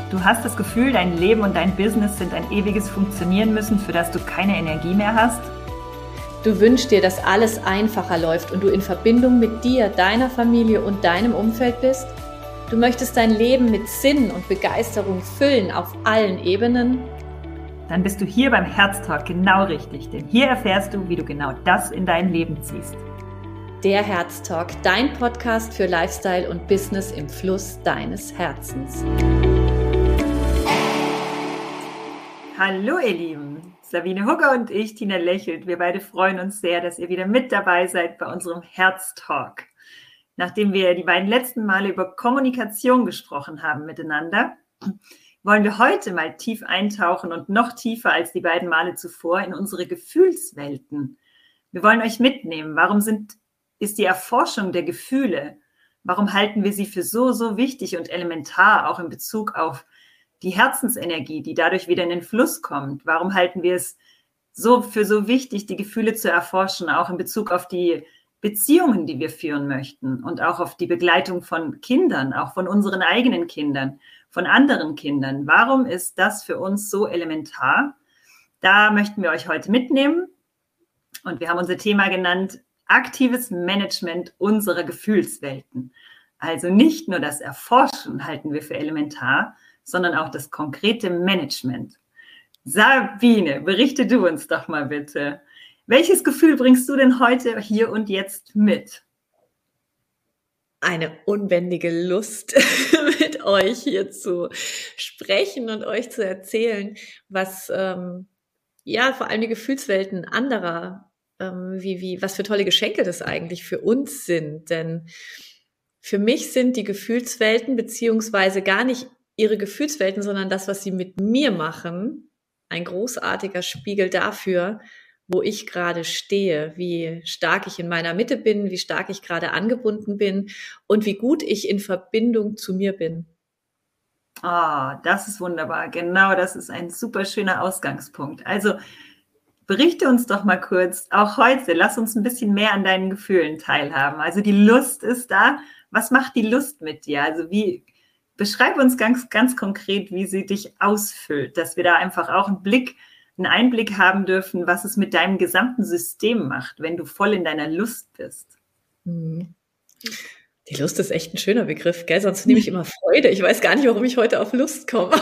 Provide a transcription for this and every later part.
Du hast das Gefühl, dein Leben und dein Business sind ein ewiges Funktionieren müssen, für das du keine Energie mehr hast? Du wünschst dir, dass alles einfacher läuft und du in Verbindung mit dir, deiner Familie und deinem Umfeld bist? Du möchtest dein Leben mit Sinn und Begeisterung füllen auf allen Ebenen? Dann bist du hier beim Herztalk genau richtig, denn hier erfährst du, wie du genau das in dein Leben ziehst. Der Herztalk, dein Podcast für Lifestyle und Business im Fluss deines Herzens. Hallo ihr Lieben, Sabine Hugger und ich, Tina Lächelt. Wir beide freuen uns sehr, dass ihr wieder mit dabei seid bei unserem Herztalk. Nachdem wir die beiden letzten Male über Kommunikation gesprochen haben miteinander, wollen wir heute mal tief eintauchen und noch tiefer als die beiden Male zuvor in unsere Gefühlswelten. Wir wollen euch mitnehmen. Warum ist die Erforschung der Gefühle, warum halten wir sie für so wichtig und elementar, auch in Bezug auf die Herzensenergie, die dadurch wieder in den Fluss kommt? Warum halten wir es für so wichtig, die Gefühle zu erforschen, auch in Bezug auf die Beziehungen, die wir führen möchten und auch auf die Begleitung von Kindern, auch von unseren eigenen Kindern, von anderen Kindern? Warum ist das für uns so elementar? Da möchten wir euch heute mitnehmen und wir haben unser Thema genannt: aktives Management unserer Gefühlswelten. Also nicht nur das Erforschen halten wir für elementar, sondern auch das konkrete Management. Sabine, berichte du uns doch mal bitte. Welches Gefühl bringst du denn heute, hier und jetzt mit? Eine unbändige Lust, mit euch hier zu sprechen und euch zu erzählen, was vor allem die Gefühlswelten anderer, was für tolle Geschenke das eigentlich für uns sind. Denn für mich sind die Gefühlswelten beziehungsweise gar nicht ihre Gefühlswelten, sondern das, was sie mit mir machen, ein großartiger Spiegel dafür, wo ich gerade stehe, wie stark ich in meiner Mitte bin, wie stark ich gerade angebunden bin und wie gut ich in Verbindung zu mir bin. Das ist wunderbar. Genau, das ist ein super schöner Ausgangspunkt. Also berichte uns doch mal kurz, auch heute, lass uns ein bisschen mehr an deinen Gefühlen teilhaben. Also die Lust ist da. Was macht die Lust mit dir? Also beschreib uns ganz konkret, wie sie dich ausfüllt, dass wir da einfach auch einen Einblick haben dürfen, was es mit deinem gesamten System macht, wenn du voll in deiner Lust bist. Die Lust ist echt ein schöner Begriff, gell? Sonst nehme ich immer Freude. Ich weiß gar nicht, warum ich heute auf Lust komme.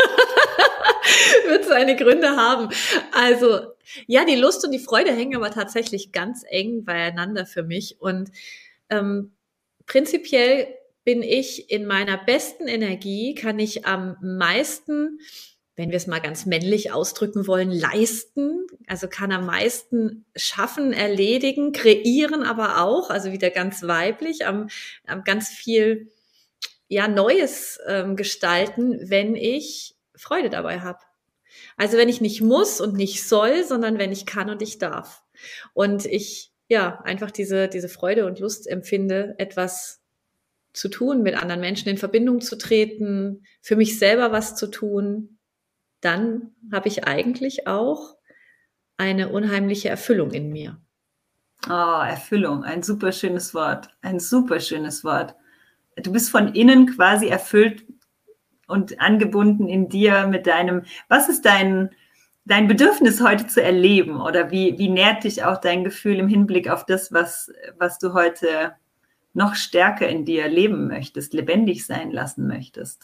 Wird seine Gründe haben. Also, ja, die Lust und die Freude hängen aber tatsächlich ganz eng beieinander für mich. Und prinzipiell bin ich in meiner besten Energie, kann ich am meisten, wenn wir es mal ganz männlich ausdrücken wollen, leisten, also kann am meisten schaffen, erledigen, kreieren aber auch, also wieder ganz weiblich, am ganz viel Neues gestalten, wenn ich Freude dabei habe. Also wenn ich nicht muss und nicht soll, sondern wenn ich kann und ich darf. Und ich einfach diese Freude und Lust empfinde, etwas zu tun, mit anderen Menschen in Verbindung zu treten, für mich selber was zu tun, dann habe ich eigentlich auch eine unheimliche Erfüllung in mir. Erfüllung, ein super schönes Wort, ein super schönes Wort. Du bist von innen quasi erfüllt und angebunden in dir mit was ist dein Bedürfnis heute zu erleben, oder wie nährt dich auch dein Gefühl im Hinblick auf das, was du heute noch stärker in dir leben möchtest, lebendig sein lassen möchtest?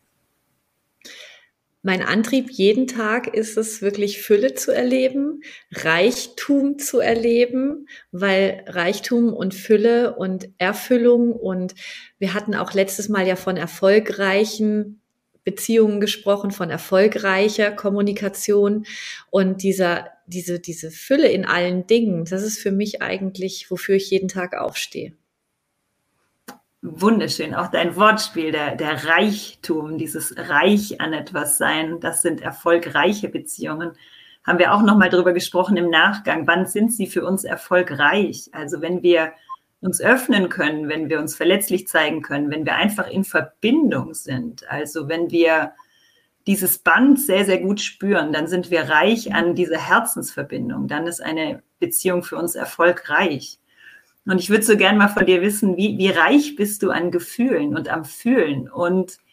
Mein Antrieb jeden Tag ist es, wirklich Fülle zu erleben, Reichtum zu erleben, weil Reichtum und Fülle und Erfüllung, und wir hatten auch letztes Mal ja von erfolgreichen Beziehungen gesprochen, von erfolgreicher Kommunikation, und diese Fülle in allen Dingen, das ist für mich eigentlich, wofür ich jeden Tag aufstehe. Wunderschön, auch dein Wortspiel, der Reichtum, dieses Reich an etwas sein, das sind erfolgreiche Beziehungen. Haben wir auch nochmal drüber gesprochen im Nachgang, wann sind sie für uns erfolgreich? Also wenn wir uns öffnen können, wenn wir uns verletzlich zeigen können, wenn wir einfach in Verbindung sind, also wenn wir dieses Band sehr, sehr gut spüren, dann sind wir reich an dieser Herzensverbindung, dann ist eine Beziehung für uns erfolgreich. Und ich würde so gern mal von dir wissen, wie reich bist du an Gefühlen und am Fühlen, und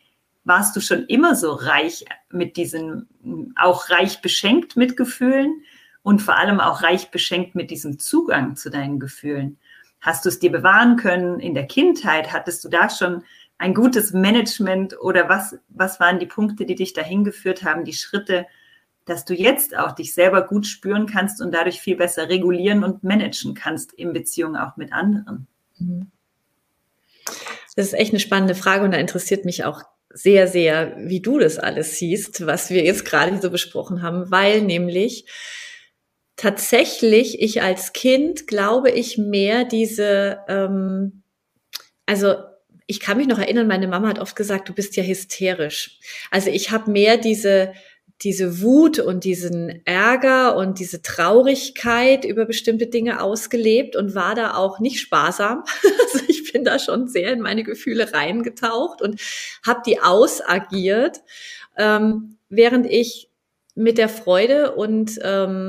warst du schon immer so reich mit diesen, auch reich beschenkt mit Gefühlen und vor allem auch reich beschenkt mit diesem Zugang zu deinen Gefühlen? Hast du es dir bewahren können in der Kindheit? Hattest du da schon ein gutes Management oder was waren die Punkte, die dich dahin geführt haben, die Schritte, dass du jetzt auch dich selber gut spüren kannst und dadurch viel besser regulieren und managen kannst in Beziehung auch mit anderen? Das ist echt eine spannende Frage und da interessiert mich auch sehr, sehr, wie du das alles siehst, was wir jetzt gerade so besprochen haben, weil nämlich tatsächlich ich als Kind, glaube ich, mehr diese, also ich kann mich noch erinnern, meine Mama hat oft gesagt, du bist ja hysterisch. Also ich habe mehr diese Wut und diesen Ärger und diese Traurigkeit über bestimmte Dinge ausgelebt und war da auch nicht sparsam. Also ich bin da schon sehr in meine Gefühle reingetaucht und habe die ausagiert, während ich mit der Freude und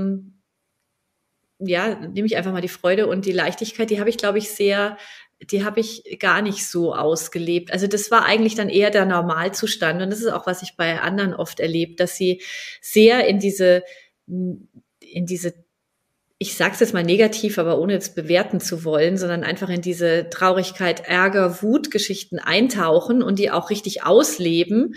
nehme ich einfach mal die Freude und die Leichtigkeit, die habe ich, glaube ich, die habe ich gar nicht so ausgelebt. Also das war eigentlich dann eher der Normalzustand. Und das ist auch, was ich bei anderen oft erlebe, dass sie sehr in diese, ich sage es jetzt mal negativ, aber ohne es bewerten zu wollen, sondern einfach in diese Traurigkeit, Ärger, Wutgeschichten eintauchen und die auch richtig ausleben.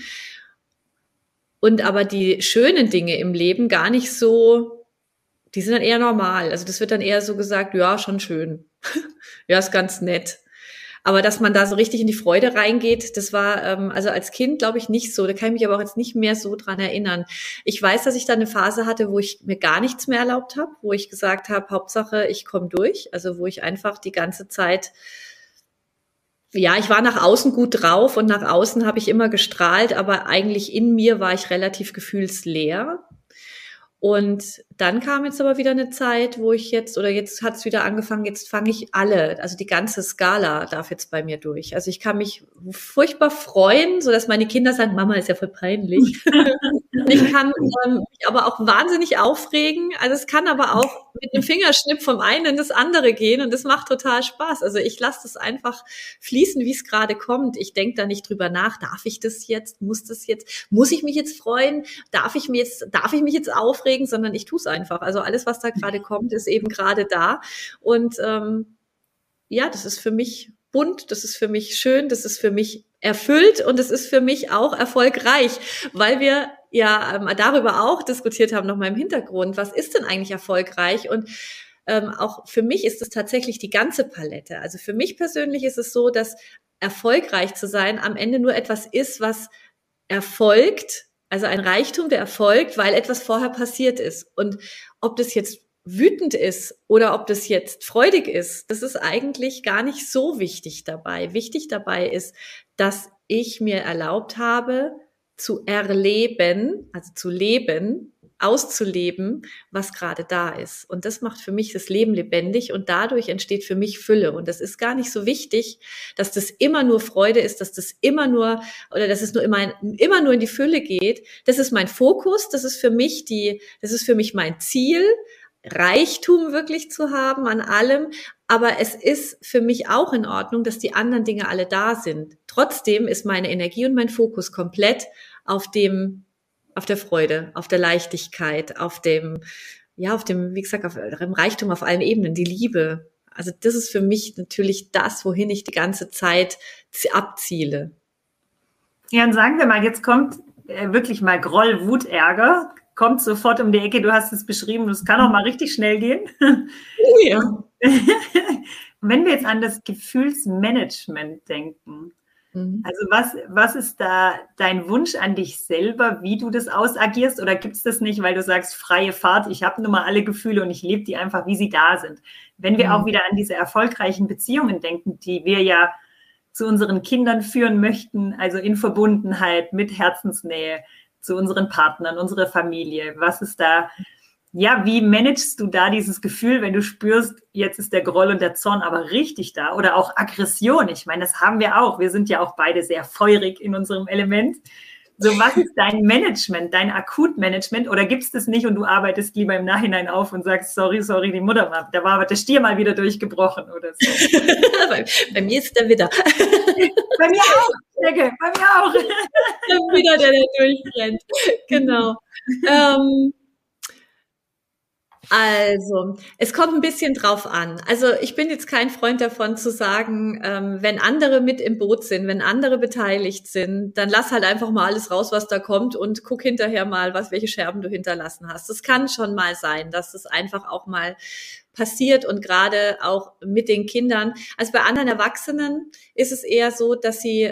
Und aber die schönen Dinge im Leben gar nicht so, die sind dann eher normal. Also das wird dann eher so gesagt, ja, schon schön. Ja, ist ganz nett. Aber dass man da so richtig in die Freude reingeht, das war also als Kind, glaube ich, nicht so. Da kann ich mich aber auch jetzt nicht mehr so dran erinnern. Ich weiß, dass ich da eine Phase hatte, wo ich mir gar nichts mehr erlaubt habe, wo ich gesagt habe, Hauptsache, ich komme durch. Also wo ich einfach die ganze Zeit, ja, ich war nach außen gut drauf und nach außen habe ich immer gestrahlt, aber eigentlich in mir war ich relativ gefühlsleer. Und dann kam jetzt aber wieder eine Zeit, wo ich jetzt hat es wieder angefangen, jetzt fange ich also die ganze Skala darf jetzt bei mir durch. Also ich kann mich furchtbar freuen, so dass meine Kinder sagen, Mama ist ja voll peinlich. Ich kann mich aber auch wahnsinnig aufregen. Also es kann aber auch mit einem Fingerschnipp vom einen in das andere gehen und das macht total Spaß. Also ich lasse das einfach fließen, wie es gerade kommt. Ich denke da nicht drüber nach, darf ich das jetzt, muss ich mich jetzt freuen, darf ich mich jetzt aufregen, sondern ich tue es einfach. Also alles, was da gerade kommt, ist eben gerade da. Und das ist für mich bunt, das ist für mich schön, das ist für mich erfüllt und es ist für mich auch erfolgreich, weil wir ja darüber auch diskutiert haben, nochmal im Hintergrund, was ist denn eigentlich erfolgreich? Und auch für mich ist es tatsächlich die ganze Palette. Also für mich persönlich ist es so, dass erfolgreich zu sein am Ende nur etwas ist, was erfolgt, also ein Reichtum, der erfolgt, weil etwas vorher passiert ist. Und ob das jetzt wütend ist oder ob das jetzt freudig ist, das ist eigentlich gar nicht so wichtig dabei. Wichtig dabei ist, dass ich mir erlaubt habe, zu erleben, also zu leben, auszuleben, was gerade da ist. Und das macht für mich das Leben lebendig und dadurch entsteht für mich Fülle. Und das ist gar nicht so wichtig, dass das immer nur Freude ist, dass es immer nur in die Fülle geht. Das ist mein Fokus, das ist für mich mein Ziel, Reichtum wirklich zu haben an allem. Aber es ist für mich auch in Ordnung, dass die anderen Dinge alle da sind. Trotzdem ist meine Energie und mein Fokus komplett auf der Freude, auf der Leichtigkeit, auf dem, wie gesagt, auf dem Reichtum auf allen Ebenen, die Liebe. Also das ist für mich natürlich das, wohin ich die ganze Zeit abziele. Ja, und sagen wir mal, jetzt kommt wirklich mal Groll, Wut, Ärger, kommt sofort um die Ecke, du hast es beschrieben, es kann auch mal richtig schnell gehen. Oh ja. Wenn wir jetzt an das Gefühlsmanagement denken, also was ist da dein Wunsch an dich selber, wie du das ausagierst? Oder gibt es das nicht, weil du sagst, freie Fahrt, ich habe nun mal alle Gefühle und ich lebe die einfach, wie sie da sind? Wenn wir auch wieder an diese erfolgreichen Beziehungen denken, die wir ja zu unseren Kindern führen möchten, also in Verbundenheit, mit Herzensnähe, zu unseren Partnern, unsere Familie, was ist da... Ja, wie managst du da dieses Gefühl, wenn du spürst, jetzt ist der Groll und der Zorn aber richtig da oder auch Aggression? Ich meine, das haben wir auch. Wir sind ja auch beide sehr feurig in unserem Element. So, was ist dein Management, dein Akutmanagement oder gibt es das nicht und du arbeitest lieber im Nachhinein auf und sagst, sorry, die Mutter, da war aber der Stier mal wieder durchgebrochen oder so? Bei mir ist der Widder. Bei mir auch. Decke, bei mir auch. Wieder der durchrennt. Genau. Also, es kommt ein bisschen drauf an. Also, ich bin jetzt kein Freund davon zu sagen, wenn andere mit im Boot sind, wenn andere beteiligt sind, dann lass halt einfach mal alles raus, was da kommt und guck hinterher mal, welche Scherben du hinterlassen hast. Das kann schon mal sein, dass es einfach auch mal passiert und gerade auch mit den Kindern. Also bei anderen Erwachsenen ist es eher so, dass sie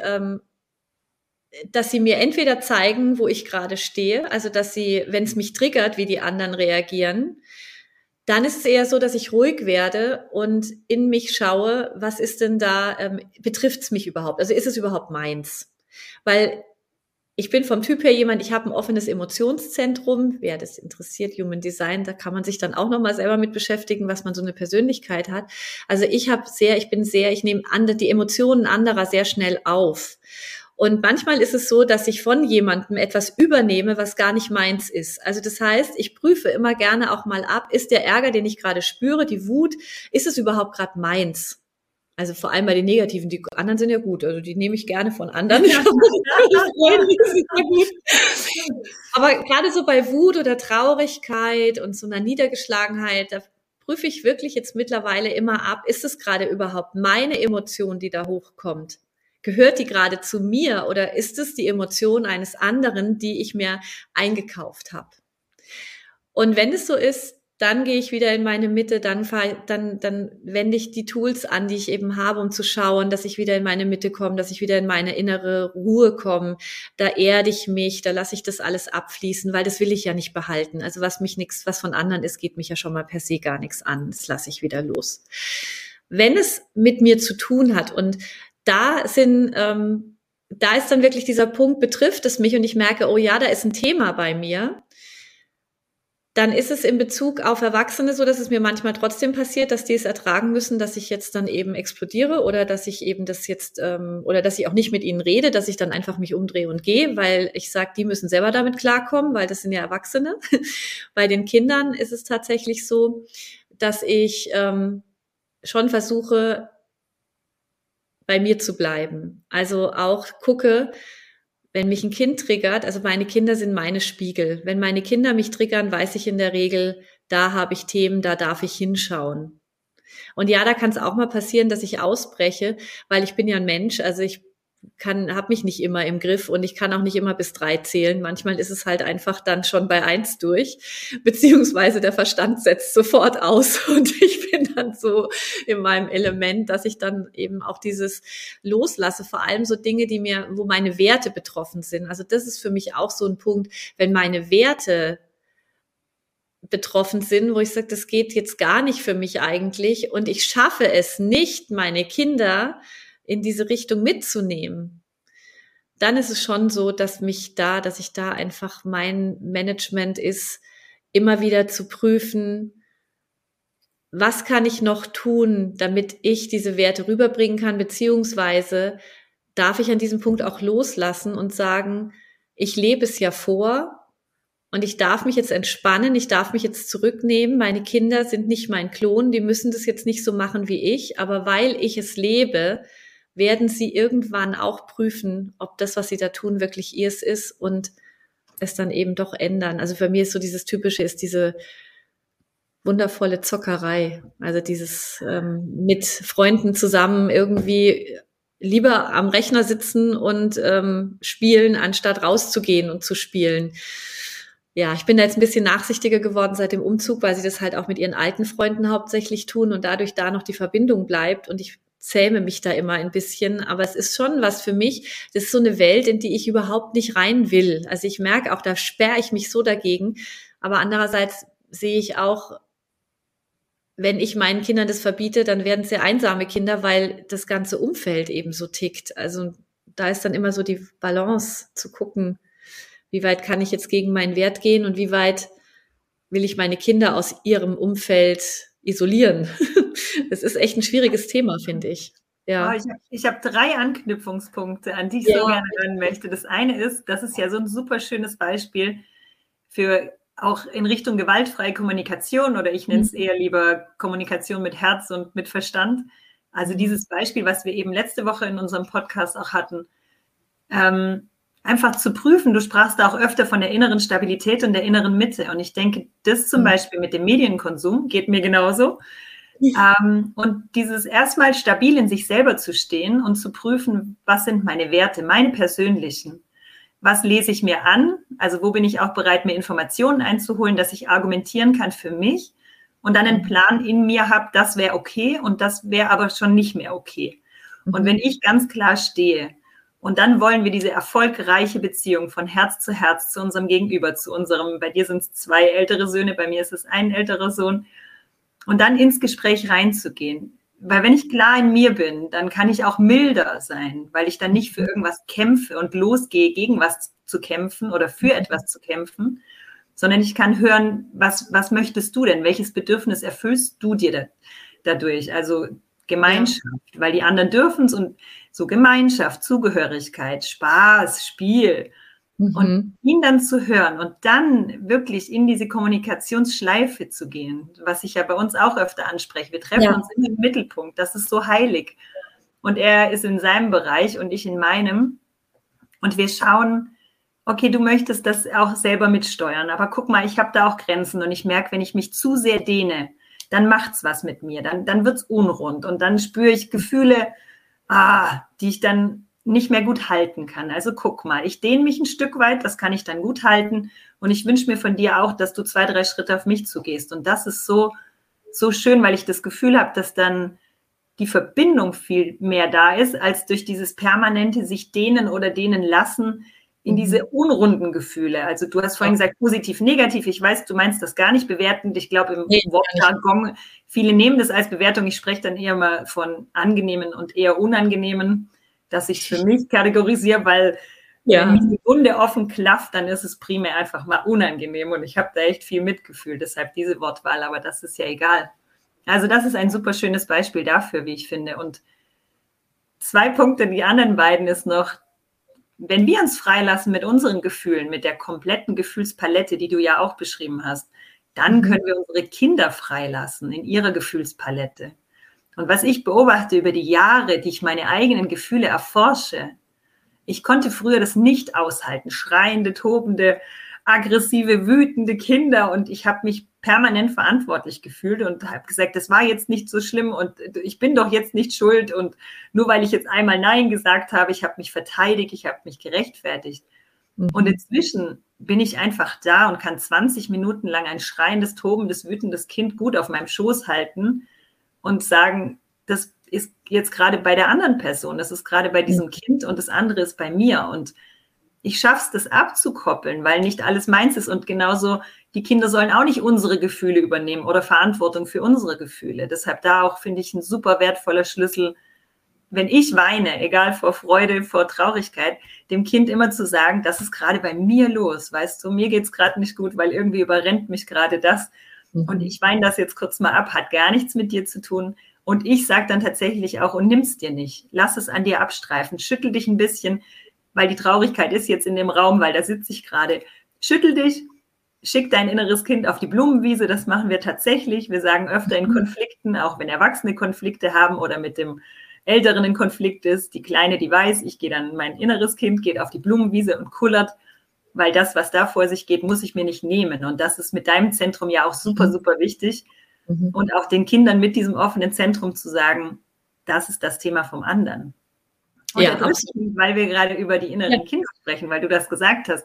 mir entweder zeigen, wo ich gerade stehe, also dass sie, wenn es mich triggert, wie die anderen reagieren, dann ist es eher so, dass ich ruhig werde und in mich schaue, was ist denn da, betrifft es mich überhaupt? Also ist es überhaupt meins? Weil ich bin vom Typ her jemand, ich habe ein offenes Emotionszentrum. Wer das interessiert, Human Design, da kann man sich dann auch nochmal selber mit beschäftigen, was man so eine Persönlichkeit hat. Also ich nehme die Emotionen anderer sehr schnell auf. Und manchmal ist es so, dass ich von jemandem etwas übernehme, was gar nicht meins ist. Also das heißt, ich prüfe immer gerne auch mal ab, ist der Ärger, den ich gerade spüre, die Wut, ist es überhaupt gerade meins? Also vor allem bei den Negativen, die anderen sind ja gut, also die nehme ich gerne von anderen. Aber gerade so bei Wut oder Traurigkeit und so einer Niedergeschlagenheit, da prüfe ich wirklich jetzt mittlerweile immer ab, ist es gerade überhaupt meine Emotion, die da hochkommt? Gehört die gerade zu mir oder ist es die Emotion eines anderen, die ich mir eingekauft habe? Und wenn es so ist, dann gehe ich wieder in meine Mitte, dann wende ich die Tools an, die ich eben habe, um zu schauen, dass ich wieder in meine Mitte komme, dass ich wieder in meine innere Ruhe komme. Da erde ich mich, da lasse ich das alles abfließen, weil das will ich ja nicht behalten. Also was von anderen ist, geht mich ja schon mal per se gar nichts an. Das lasse ich wieder los. Wenn es mit mir zu tun hat und da ist dann wirklich dieser Punkt, betrifft es mich und ich merke, oh ja, da ist ein Thema bei mir, dann ist es in Bezug auf Erwachsene so, dass es mir manchmal trotzdem passiert, dass die es ertragen müssen, dass ich jetzt dann eben explodiere oder dass ich eben oder dass ich auch nicht mit ihnen rede, dass ich dann einfach mich umdrehe und gehe, weil ich sage, die müssen selber damit klarkommen, weil das sind ja Erwachsene. Bei den Kindern ist es tatsächlich so, dass ich schon versuche, bei mir zu bleiben. Also auch gucke, wenn mich ein Kind triggert, also meine Kinder sind meine Spiegel. Wenn meine Kinder mich triggern, weiß ich in der Regel, da habe ich Themen, da darf ich hinschauen. Und ja, da kann es auch mal passieren, dass ich ausbreche, weil ich bin ja ein Mensch, also ich habe mich nicht immer im Griff und ich kann auch nicht immer bis 3 zählen. Manchmal ist es halt einfach dann schon bei 1 durch, beziehungsweise der Verstand setzt sofort aus und ich bin dann so in meinem Element, dass ich dann eben auch dieses loslasse, vor allem so Dinge, wo meine Werte betroffen sind. Also das ist für mich auch so ein Punkt, wenn meine Werte betroffen sind, wo ich sage, das geht jetzt gar nicht für mich eigentlich und ich schaffe es nicht, meine Kinder in diese Richtung mitzunehmen, dann ist es schon so, dass ich da einfach mein Management ist, immer wieder zu prüfen, was kann ich noch tun, damit ich diese Werte rüberbringen kann, beziehungsweise darf ich an diesem Punkt auch loslassen und sagen, ich lebe es ja vor und ich darf mich jetzt entspannen, ich darf mich jetzt zurücknehmen, meine Kinder sind nicht mein Klon, die müssen das jetzt nicht so machen wie ich, aber weil ich es lebe, werden sie irgendwann auch prüfen, ob das, was sie da tun, wirklich ihrs ist und es dann eben doch ändern. Also für mich ist so dieses Typische, ist diese wundervolle Zockerei. Also dieses mit Freunden zusammen irgendwie lieber am Rechner sitzen und spielen, anstatt rauszugehen und zu spielen. Ja, ich bin da jetzt ein bisschen nachsichtiger geworden seit dem Umzug, weil sie das halt auch mit ihren alten Freunden hauptsächlich tun und dadurch da noch die Verbindung bleibt und ich zähme mich da immer ein bisschen, aber es ist schon was für mich, das ist so eine Welt, in die ich überhaupt nicht rein will. Also ich merke auch, da sperre ich mich so dagegen, aber andererseits sehe ich auch, wenn ich meinen Kindern das verbiete, dann werden es sehr einsame Kinder, weil das ganze Umfeld eben so tickt. Also da ist dann immer so die Balance zu gucken, wie weit kann ich jetzt gegen meinen Wert gehen und wie weit will ich meine Kinder aus ihrem Umfeld isolieren. Das ist echt ein schwieriges Thema, finde ich. Ja. Oh, ich hab 3 Anknüpfungspunkte, an die ich so gerne ran möchte. Das eine ist, das ist ja so ein super schönes Beispiel für auch in Richtung gewaltfreie Kommunikation oder ich nenne es eher lieber Kommunikation mit Herz und mit Verstand. Also dieses Beispiel, was wir eben letzte Woche in unserem Podcast auch hatten, einfach zu prüfen. Du sprachst da auch öfter von der inneren Stabilität und der inneren Mitte. Und ich denke, das zum Beispiel mit dem Medienkonsum geht mir genauso. Und dieses erstmal stabil in sich selber zu stehen und zu prüfen, was sind meine Werte, meine persönlichen. Was lese ich mir an? Also wo bin ich auch bereit, mir Informationen einzuholen, dass ich argumentieren kann für mich und dann einen Plan in mir habe, das wäre okay und das wäre aber schon nicht mehr okay. Und wenn ich ganz klar stehe und dann wollen wir diese erfolgreiche Beziehung von Herz zu unserem Gegenüber, zu unserem, bei dir sind es 2 ältere Söhne, bei mir ist es ein älterer Sohn, und dann ins Gespräch reinzugehen. Weil wenn ich klar in mir bin, dann kann ich auch milder sein, weil ich dann nicht für irgendwas kämpfe und losgehe, gegen was zu kämpfen oder für etwas zu kämpfen, sondern ich kann hören, was möchtest du denn? Welches Bedürfnis erfüllst du dir dadurch? Also Gemeinschaft, weil die anderen dürfen es und so Gemeinschaft, Zugehörigkeit, Spaß, Spiel. Und ihn dann zu hören und dann wirklich in diese Kommunikationsschleife zu gehen, was ich ja bei uns auch öfter anspreche. Wir treffen uns immer im Mittelpunkt, das ist so heilig. Und er ist in seinem Bereich und ich in meinem. Und wir schauen, okay, du möchtest das auch selber mitsteuern, aber guck mal, ich habe da auch Grenzen und ich merke, wenn ich mich zu sehr dehne, dann macht's was mit mir, dann wird's unrund und dann spüre ich Gefühle, die ich dann nicht mehr gut halten kann. Also guck mal, ich dehne mich ein Stück weit, das kann ich dann gut halten und ich wünsche mir von dir auch, dass du 2, 3 Schritte auf mich zugehst und das ist so schön, weil ich das Gefühl habe, dass dann die Verbindung viel mehr da ist, als durch dieses permanente sich dehnen oder dehnen lassen in diese unrunden Gefühle. Also du hast vorhin gesagt, positiv, negativ. Ich weiß, du meinst das gar nicht bewertend. Ich glaube, im Wortjargon, viele nehmen das als Bewertung. Ich spreche dann eher mal von angenehmen und eher unangenehmen, dass ich es für mich kategorisiere, weil wenn mir die Wunde offen klafft, dann ist es primär einfach mal unangenehm und ich habe da echt viel Mitgefühl, deshalb diese Wortwahl, aber das ist ja egal. Also das ist ein super schönes Beispiel dafür, wie ich finde. Und 2 Punkte, die anderen beiden ist noch, wenn wir uns freilassen mit unseren Gefühlen, mit der kompletten Gefühlspalette, die du ja auch beschrieben hast, dann können wir unsere Kinder freilassen in ihrer Gefühlspalette. Und was ich beobachte über die Jahre, die ich meine eigenen Gefühle erforsche, ich konnte früher das nicht aushalten. Schreiende, tobende, aggressive, wütende Kinder. Und ich habe mich permanent verantwortlich gefühlt und habe gesagt, das war jetzt nicht so schlimm und ich bin doch jetzt nicht schuld. Und nur weil ich jetzt einmal Nein gesagt habe, ich habe mich verteidigt, ich habe mich gerechtfertigt. Und inzwischen bin ich einfach da und kann 20 Minuten lang ein schreiendes, tobendes, wütendes Kind gut auf meinem Schoß halten und sagen, das ist jetzt gerade bei der anderen Person, das ist gerade bei diesem Kind und das andere ist bei mir. Und ich schaffe es, das abzukoppeln, weil nicht alles meins ist. Und genauso, die Kinder sollen auch nicht unsere Gefühle übernehmen oder Verantwortung für unsere Gefühle. Deshalb da auch, finde ich, ein super wertvoller Schlüssel, wenn ich weine, egal vor Freude, vor Traurigkeit, dem Kind immer zu sagen, das ist gerade bei mir los, weißt du, mir geht es gerade nicht gut, weil irgendwie überrennt mich gerade das. Und ich weine das jetzt kurz mal ab, hat gar nichts mit dir zu tun. Und ich sage dann tatsächlich auch, und nimm's dir nicht. Lass es an dir abstreifen. Schüttel dich ein bisschen, weil die Traurigkeit ist jetzt in dem Raum, weil da sitze ich gerade. Schüttel dich, schick dein inneres Kind auf die Blumenwiese. Das machen wir tatsächlich. Wir sagen öfter in Konflikten, auch wenn Erwachsene Konflikte haben oder mit dem Älteren in Konflikt ist. Die Kleine, die weiß, ich gehe dann, mein inneres Kind geht auf die Blumenwiese und kullert. Weil das, was da vor sich geht, muss ich mir nicht nehmen. Und das ist mit deinem Zentrum ja auch super, super wichtig. Und auch den Kindern mit diesem offenen Zentrum zu sagen, das ist das Thema vom anderen. Und ja, absolut. Weil wir gerade über die inneren Kinder sprechen, weil du das gesagt hast.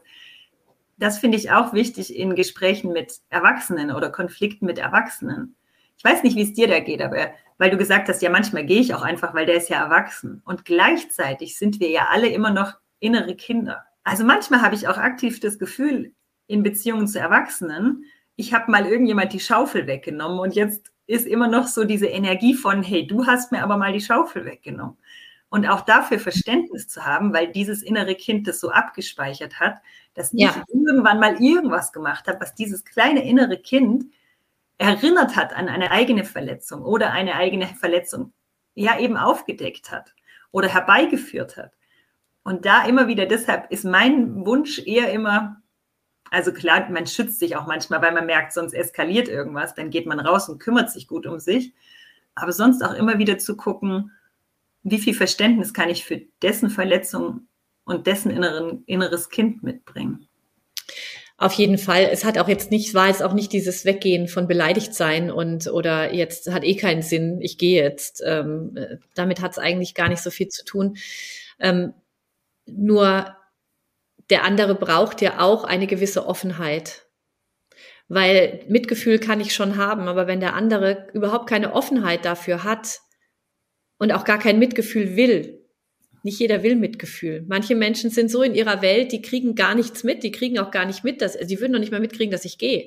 Das finde ich auch wichtig in Gesprächen mit Erwachsenen oder Konflikten mit Erwachsenen. Ich weiß nicht, wie es dir da geht, aber weil du gesagt hast, ja, manchmal gehe ich auch einfach, weil der ist ja erwachsen. Und gleichzeitig sind wir ja alle immer noch innere Kinder. Also manchmal habe ich auch aktiv das Gefühl, in Beziehungen zu Erwachsenen, ich habe mal irgendjemand die Schaufel weggenommen und jetzt ist immer noch so diese Energie von, hey, du hast mir aber mal die Schaufel weggenommen. Und auch dafür Verständnis zu haben, weil dieses innere Kind das so abgespeichert hat, dass ich irgendwann mal irgendwas gemacht habe, was dieses kleine innere Kind erinnert hat an eine eigene Verletzung oder eine eigene Verletzung ja eben aufgedeckt hat oder herbeigeführt hat. Und da immer wieder, deshalb ist mein Wunsch eher immer, also klar, man schützt sich auch manchmal, weil man merkt, sonst eskaliert irgendwas, dann geht man raus und kümmert sich gut um sich. Aber sonst auch immer wieder zu gucken, wie viel Verständnis kann ich für dessen Verletzung und dessen inneres Kind mitbringen. Auf jeden Fall. Es hat auch jetzt nicht, war jetzt auch nicht dieses Weggehen von beleidigt sein oder jetzt hat eh keinen Sinn, ich gehe jetzt. Damit hat es eigentlich gar nicht so viel zu tun. Nur der andere braucht ja auch eine gewisse Offenheit. Weil Mitgefühl kann ich schon haben, aber wenn der andere überhaupt keine Offenheit dafür hat und auch gar kein Mitgefühl will, nicht jeder will Mitgefühl. Manche Menschen sind so in ihrer Welt, die kriegen gar nichts mit, die kriegen auch gar nicht mit, die würden noch nicht mal mitkriegen, dass ich gehe.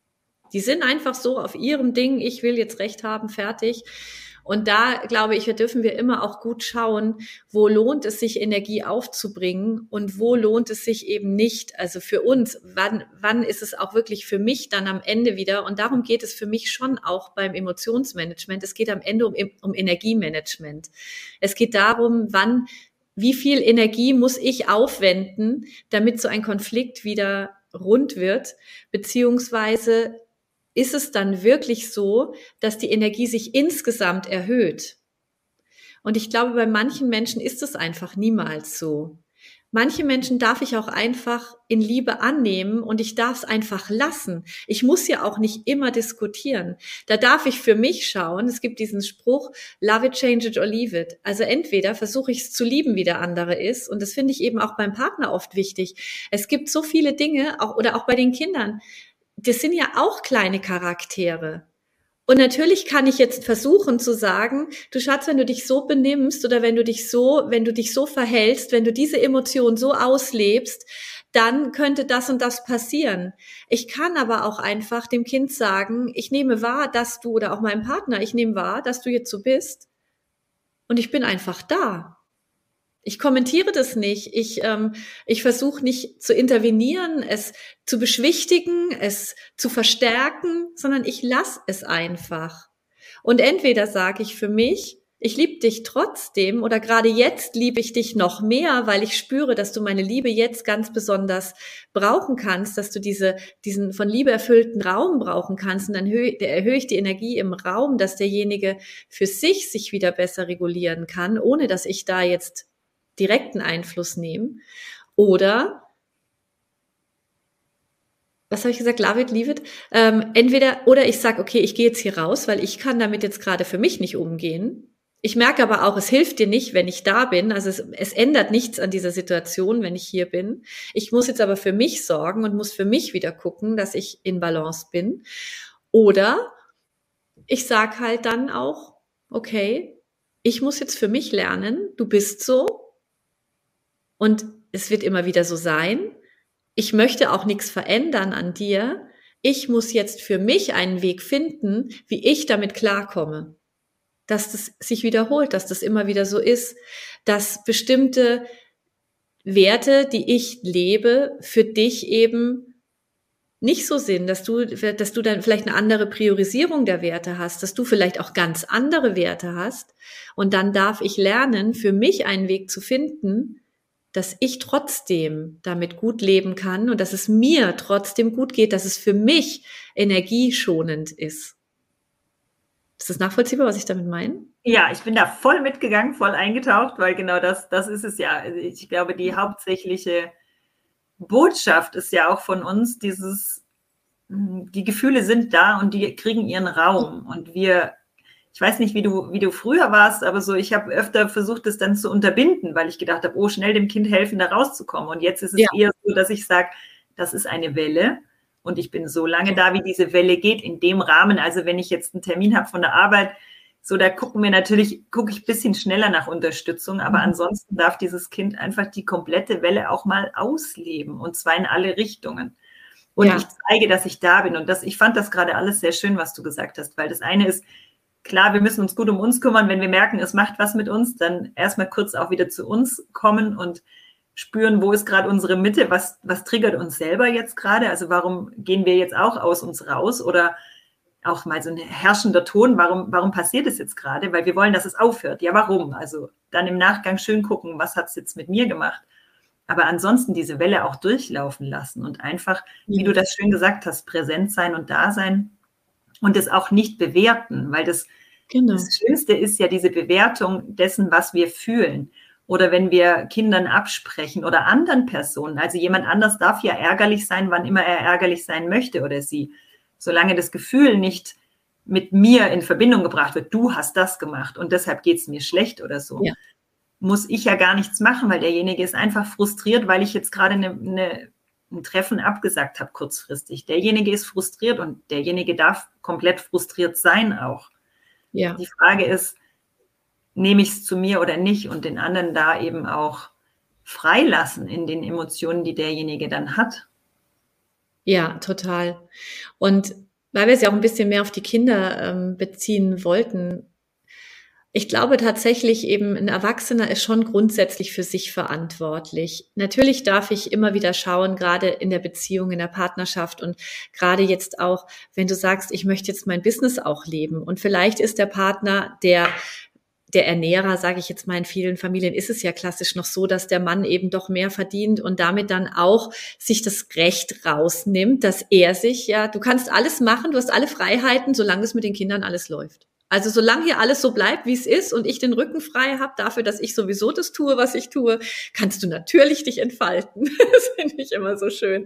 Die sind einfach so auf ihrem Ding, ich will jetzt Recht haben, fertig. Und da, glaube ich, dürfen wir immer auch gut schauen, wo lohnt es sich, Energie aufzubringen und wo lohnt es sich eben nicht. Also für uns, wann ist es auch wirklich für mich dann am Ende wieder? Und darum geht es für mich schon auch beim Emotionsmanagement. Es geht am Ende um Energiemanagement. Es geht darum, wie viel Energie muss ich aufwenden, damit so ein Konflikt wieder rund wird, beziehungsweise ist es dann wirklich so, dass die Energie sich insgesamt erhöht? Und ich glaube, bei manchen Menschen ist es einfach niemals so. Manche Menschen darf ich auch einfach in Liebe annehmen und ich darf es einfach lassen. Ich muss ja auch nicht immer diskutieren. Da darf ich für mich schauen. Es gibt diesen Spruch, love it, change it or leave it. Also entweder versuche ich es zu lieben, wie der andere ist. Und das finde ich eben auch beim Partner oft wichtig. Es gibt so viele Dinge, oder auch bei den Kindern. Das sind ja auch kleine Charaktere. Und natürlich kann ich jetzt versuchen zu sagen, du Schatz, wenn du dich so benimmst oder wenn du dich so verhältst, wenn du diese Emotion so auslebst, dann könnte das und das passieren. Ich kann aber auch einfach dem Kind sagen, ich nehme wahr, dass du, oder auch meinem Partner, ich nehme wahr, dass du jetzt so bist und ich bin einfach da. Ich kommentiere das nicht. Ich versuche nicht zu intervenieren, es zu beschwichtigen, es zu verstärken, sondern ich lasse es einfach. Und entweder sage ich für mich, ich liebe dich trotzdem oder gerade jetzt liebe ich dich noch mehr, weil ich spüre, dass du meine Liebe jetzt ganz besonders brauchen kannst, dass du diesen von Liebe erfüllten Raum brauchen kannst und dann erhöhe ich die Energie im Raum, dass derjenige für sich wieder besser regulieren kann, ohne dass ich da jetzt direkten Einfluss nehmen. Oder, was habe ich gesagt, love it, leave it? Oder ich sage, okay, ich gehe jetzt hier raus, weil ich kann damit jetzt gerade für mich nicht umgehen. Ich merke aber auch, es hilft dir nicht, wenn ich da bin. Also es ändert nichts an dieser Situation, wenn ich hier bin. Ich muss jetzt aber für mich sorgen und muss für mich wieder gucken, dass ich in Balance bin. Oder ich sage halt dann auch, okay, ich muss jetzt für mich lernen, du bist so. Und es wird immer wieder so sein. Ich möchte auch nichts verändern an dir. Ich muss jetzt für mich einen Weg finden, wie ich damit klarkomme. Dass das sich wiederholt, dass das immer wieder so ist, dass bestimmte Werte, die ich lebe, für dich eben nicht so sind, dass du dann vielleicht eine andere Priorisierung der Werte hast, dass du vielleicht auch ganz andere Werte hast. Und dann darf ich lernen, für mich einen Weg zu finden, dass ich trotzdem damit gut leben kann und dass es mir trotzdem gut geht, dass es für mich energieschonend ist. Ist das nachvollziehbar, was ich damit meine? Ja, ich bin da voll mitgegangen, voll eingetaucht, weil genau das ist es ja. Also ich glaube, die hauptsächliche Botschaft ist ja auch von uns die Gefühle sind da und die kriegen ihren Raum und ich weiß nicht, wie du früher warst, aber so, ich habe öfter versucht, das dann zu unterbinden, weil ich gedacht habe, oh, schnell dem Kind helfen, da rauszukommen. Und jetzt ist es eher so, dass ich sage, das ist eine Welle und ich bin so lange da, wie diese Welle geht, in dem Rahmen. Also wenn ich jetzt einen Termin habe von der Arbeit, so, da gucke ich ein bisschen schneller nach Unterstützung, aber ansonsten darf dieses Kind einfach die komplette Welle auch mal ausleben und zwar in alle Richtungen. Und ich zeige, dass ich da bin und ich fand das gerade alles sehr schön, was du gesagt hast, weil das eine ist, klar, wir müssen uns gut um uns kümmern. Wenn wir merken, es macht was mit uns, dann erstmal kurz auch wieder zu uns kommen und spüren, wo ist gerade unsere Mitte, was triggert uns selber jetzt gerade, also warum gehen wir jetzt auch aus uns raus oder auch mal so ein herrschender Ton, warum passiert es jetzt gerade, weil wir wollen, dass es aufhört. Ja, warum? Also dann im Nachgang schön gucken, was hat es jetzt mit mir gemacht, aber ansonsten diese Welle auch durchlaufen lassen und einfach, wie du das schön gesagt hast, präsent sein und da sein. Und es auch nicht bewerten, weil das Schlimmste ist ja diese Bewertung dessen, was wir fühlen. Oder wenn wir Kindern absprechen oder anderen Personen. Also jemand anders darf ja ärgerlich sein, wann immer er ärgerlich sein möchte oder sie. Solange das Gefühl nicht mit mir in Verbindung gebracht wird, du hast das gemacht und deshalb geht es mir schlecht oder so, Ja. muss ich ja gar nichts machen, weil derjenige ist einfach frustriert, weil ich jetzt gerade ein Treffen abgesagt habe kurzfristig. Derjenige ist frustriert und derjenige darf komplett frustriert sein auch. Ja. Die Frage ist, nehme ich es zu mir oder nicht und den anderen da eben auch freilassen in den Emotionen, die derjenige dann hat. Ja, total. Und weil wir es ja auch ein bisschen mehr auf die Kinder beziehen wollten, ich glaube tatsächlich eben, ein Erwachsener ist schon grundsätzlich für sich verantwortlich. Natürlich darf ich immer wieder schauen, gerade in der Beziehung, in der Partnerschaft und gerade jetzt auch, wenn du sagst, ich möchte jetzt mein Business auch leben und vielleicht ist der Partner der Ernährer, sage ich jetzt mal, in vielen Familien ist es ja klassisch noch so, dass der Mann eben doch mehr verdient und damit dann auch sich das Recht rausnimmt, dass er sich, ja, du kannst alles machen, du hast alle Freiheiten, solange es mit den Kindern alles läuft. Also solange hier alles so bleibt, wie es ist und ich den Rücken frei habe dafür, dass ich sowieso das tue, was ich tue, kannst du natürlich dich entfalten. Das finde ich immer so schön.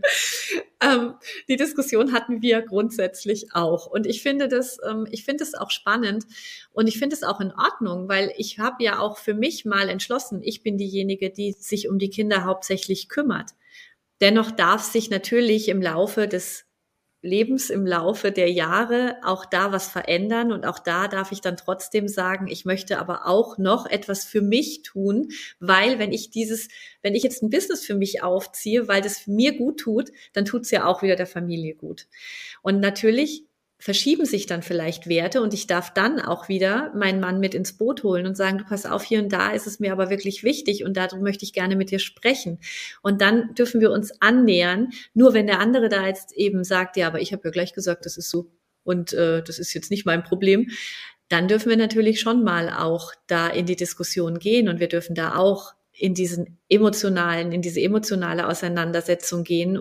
Die Diskussion hatten wir grundsätzlich auch. Und ich finde das auch spannend und ich finde es auch in Ordnung, weil ich habe ja auch für mich mal entschlossen, ich bin diejenige, die sich um die Kinder hauptsächlich kümmert. Dennoch darf sich natürlich im Laufe des Lebens, im Laufe der Jahre auch da was verändern und auch da darf ich dann trotzdem sagen, ich möchte aber auch noch etwas für mich tun, weil wenn ich jetzt ein Business für mich aufziehe, weil das mir gut tut, dann tut es ja auch wieder der Familie gut. Und natürlich verschieben sich dann vielleicht Werte und ich darf dann auch wieder meinen Mann mit ins Boot holen und sagen, du pass auf, hier und da ist es mir aber wirklich wichtig und darum möchte ich gerne mit dir sprechen. Und dann dürfen wir uns annähern, nur wenn der andere da jetzt eben sagt, ja, aber ich habe ja gleich gesagt, das ist so und das ist jetzt nicht mein Problem, dann dürfen wir natürlich schon mal auch da in die Diskussion gehen und wir dürfen da auch in diese emotionale Auseinandersetzung gehen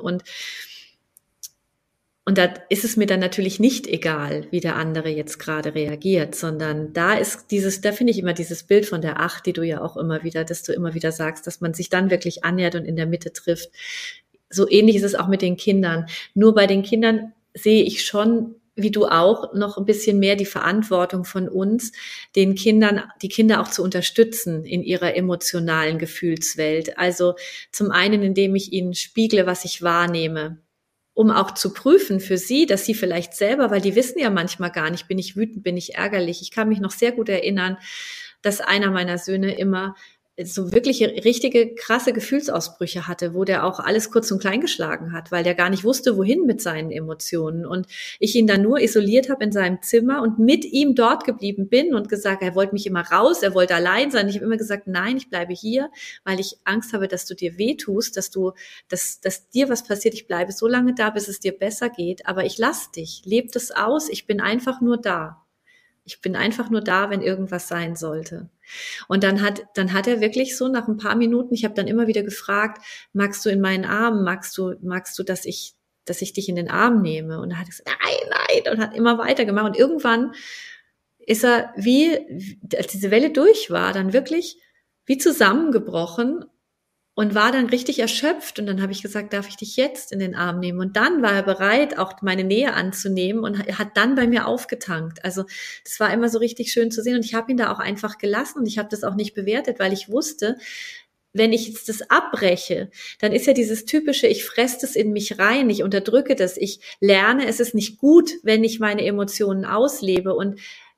und da ist es mir dann natürlich nicht egal, wie der andere jetzt gerade reagiert, sondern da finde ich immer dieses Bild von der Acht, die du ja auch dass du immer wieder sagst, dass man sich dann wirklich annähert und in der Mitte trifft. So ähnlich ist es auch mit den Kindern. Nur bei den Kindern sehe ich schon, wie du auch, noch ein bisschen mehr die Verantwortung von uns, die Kinder auch zu unterstützen in ihrer emotionalen Gefühlswelt. Also zum einen, indem ich ihnen spiegle, was ich wahrnehme, um auch zu prüfen für sie, dass sie vielleicht selber, weil die wissen ja manchmal gar nicht, bin ich wütend, bin ich ärgerlich. Ich kann mich noch sehr gut erinnern, dass einer meiner Söhne immer so wirklich richtige krasse Gefühlsausbrüche hatte, wo der auch alles kurz und klein geschlagen hat, weil der gar nicht wusste, wohin mit seinen Emotionen. Und ich ihn dann nur isoliert habe in seinem Zimmer und mit ihm dort geblieben bin und gesagt, er wollte mich immer raus, er wollte allein sein. Ich habe immer gesagt, nein, ich bleibe hier, weil ich Angst habe, dass du dir wehtust, dass dir was passiert. Ich bleibe so lange da, bis es dir besser geht, aber ich lass dich, leb das aus, ich bin einfach nur da. Ich bin einfach nur da, wenn irgendwas sein sollte. Und dann hat er wirklich so nach ein paar Minuten, ich habe dann immer wieder gefragt, magst du in meinen Arm, magst du, dass ich dich in den Arm nehme? Und er hat gesagt, nein, und hat immer weitergemacht. Und irgendwann ist er als diese Welle durch war, dann wirklich wie zusammengebrochen und war dann richtig erschöpft. Und dann habe ich gesagt, darf ich dich jetzt in den Arm nehmen? Und dann war er bereit, auch meine Nähe anzunehmen und hat dann bei mir aufgetankt. Also das war immer so richtig schön zu sehen. Und ich habe ihn da auch einfach gelassen und ich habe das auch nicht bewertet, weil ich wusste, wenn ich jetzt das abbreche, dann ist ja dieses typische, ich fresse das in mich rein, ich unterdrücke das, ich lerne, es ist nicht gut, wenn ich meine Emotionen auslebe. Und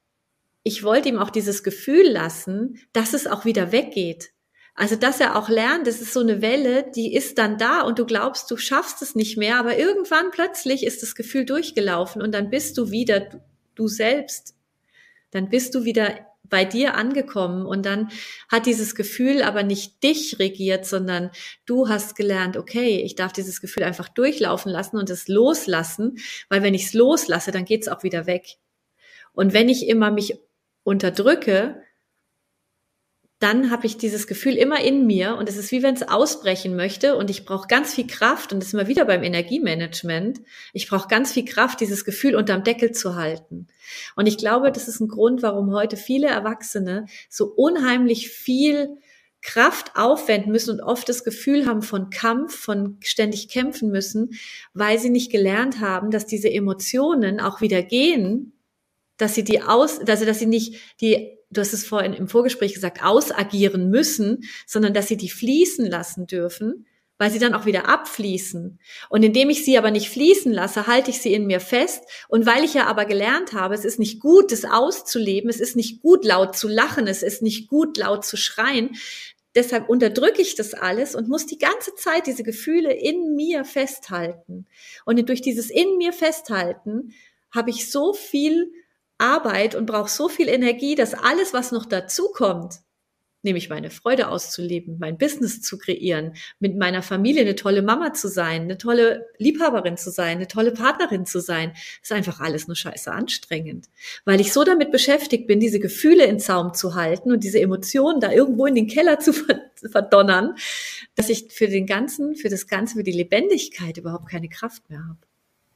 ich wollte ihm auch dieses Gefühl lassen, dass es auch wieder weggeht. Also, dass er auch lernt, das ist so eine Welle, die ist dann da und du glaubst, du schaffst es nicht mehr, aber irgendwann plötzlich ist das Gefühl durchgelaufen und dann bist du wieder du selbst. Dann bist du wieder bei dir angekommen und dann hat dieses Gefühl aber nicht dich regiert, sondern du hast gelernt, okay, ich darf dieses Gefühl einfach durchlaufen lassen und es loslassen, weil wenn ich es loslasse, dann geht es auch wieder weg. Und wenn ich immer mich unterdrücke, dann habe ich dieses Gefühl immer in mir und es ist wie wenn es ausbrechen möchte und ich brauche ganz viel Kraft und das sind wir wieder beim Energiemanagement. Ich brauche ganz viel Kraft, dieses Gefühl unterm Deckel zu halten. Und ich glaube, das ist ein Grund, warum heute viele Erwachsene so unheimlich viel Kraft aufwenden müssen und oft das Gefühl haben von Kampf, von ständig kämpfen müssen, weil sie nicht gelernt haben, dass diese Emotionen auch wieder gehen, dass sie nicht du hast es vorhin im Vorgespräch gesagt, ausagieren müssen, sondern dass sie die fließen lassen dürfen, weil sie dann auch wieder abfließen. Und indem ich sie aber nicht fließen lasse, halte ich sie in mir fest. Und weil ich ja aber gelernt habe, es ist nicht gut, das auszuleben, es ist nicht gut, laut zu lachen, es ist nicht gut, laut zu schreien, deshalb unterdrücke ich das alles und muss die ganze Zeit diese Gefühle in mir festhalten. Und durch dieses in mir festhalten habe ich so viel Arbeit und brauche so viel Energie, dass alles, was noch dazu kommt, nämlich meine Freude auszuleben, mein Business zu kreieren, mit meiner Familie eine tolle Mama zu sein, eine tolle Liebhaberin zu sein, eine tolle Partnerin zu sein, ist einfach alles nur scheiße anstrengend. Weil ich so damit beschäftigt bin, diese Gefühle in Zaum zu halten und diese Emotionen da irgendwo in den Keller zu verdonnern, dass ich für die Lebendigkeit überhaupt keine Kraft mehr habe.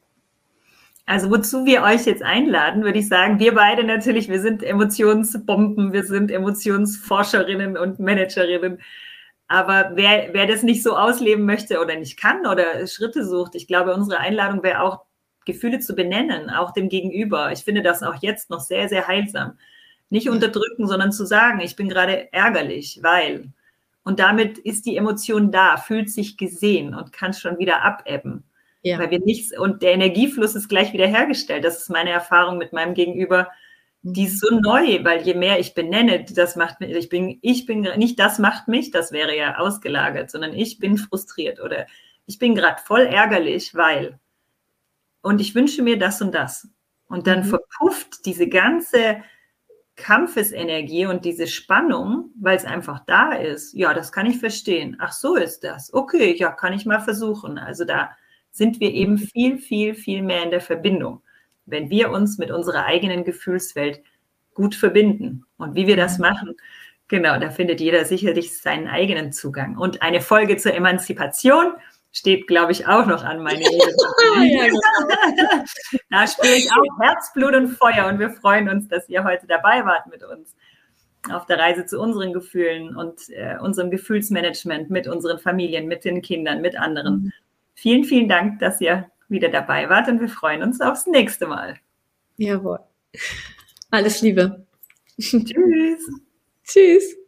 Also wozu wir euch jetzt einladen, würde ich sagen, wir beide natürlich, wir sind Emotionsbomben, wir sind Emotionsforscherinnen und Managerinnen. Aber wer das nicht so ausleben möchte oder nicht kann oder Schritte sucht, ich glaube, unsere Einladung wäre auch, Gefühle zu benennen, auch dem Gegenüber. Ich finde das auch jetzt noch sehr, sehr heilsam. Nicht unterdrücken, sondern zu sagen, ich bin gerade ärgerlich, weil. Und damit ist die Emotion da, fühlt sich gesehen und kann schon wieder abebben. Ja. Weil wir nichts, und der Energiefluss ist gleich wieder hergestellt. Das ist meine Erfahrung mit meinem Gegenüber. Die ist so neu, weil je mehr ich benenne, das macht mich, ich bin nicht, das macht mich, das wäre ja ausgelagert, sondern ich bin frustriert oder ich bin gerade voll ärgerlich, weil. Und ich wünsche mir das und das. Und dann verpufft diese ganze Kampfesenergie und diese Spannung, weil es einfach da ist. Ja, das kann ich verstehen. Ach, so ist das. Okay, ja, kann ich mal versuchen. Also da sind wir eben viel, viel, viel mehr in der Verbindung, wenn wir uns mit unserer eigenen Gefühlswelt gut verbinden. Und wie wir das machen, genau, da findet jeder sicherlich seinen eigenen Zugang. Und eine Folge zur Emanzipation steht, glaube ich, auch noch an, meine Liebe. Da spüre ich auch Herzblut und Feuer und wir freuen uns, dass ihr heute dabei wart mit uns auf der Reise zu unseren Gefühlen und unserem Gefühlsmanagement mit unseren Familien, mit den Kindern, mit anderen. Vielen, vielen Dank, dass ihr wieder dabei wart und wir freuen uns aufs nächste Mal. Jawohl. Alles Liebe. Tschüss. Tschüss.